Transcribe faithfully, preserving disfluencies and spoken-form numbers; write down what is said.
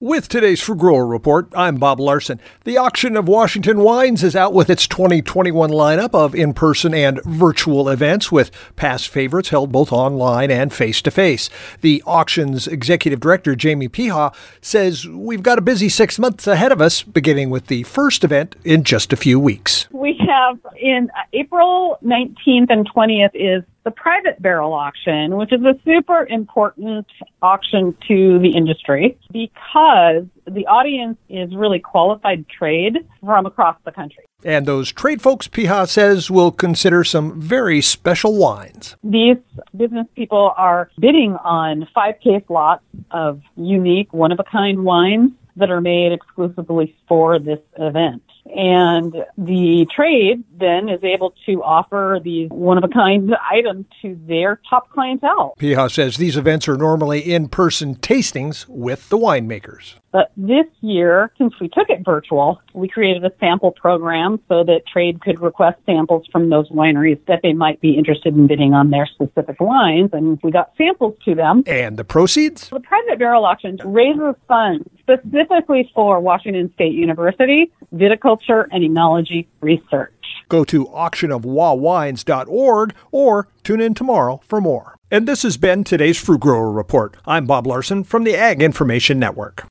With today's Fruit Grower Report, I'm Bob Larson. The Auction of Washington Wines is out with its twenty twenty-one lineup of in-person and virtual events with past favorites held both online and face-to-face. The auction's executive director, Jamie Piha, says we've got a busy six months ahead of us, beginning with the first event in just a few weeks. We have in April nineteenth and twentieth is the private barrel auction, which is a super important auction to the industry because the audience is really qualified trade from across the country. And those trade folks, Piha says, will consider some very special wines. These business people are bidding on five case lots of unique, one-of-a-kind wines that are made exclusively for this event. And the trade then is able to offer these one-of-a-kind items to their top clientele. Piha says these events are normally in-person tastings with the winemakers. But this year, since we took it virtual, we created a sample program so that trade could request samples from those wineries that they might be interested in bidding on their specific wines, and we got samples to them. And the proceeds? The private barrel auction raises funds specifically for Washington State University viticulture and enology research. Go to auction of wa wines dot org or tune in tomorrow for more. And this has been today's Fruit Grower Report. I'm Bob Larson from the Ag Information Network.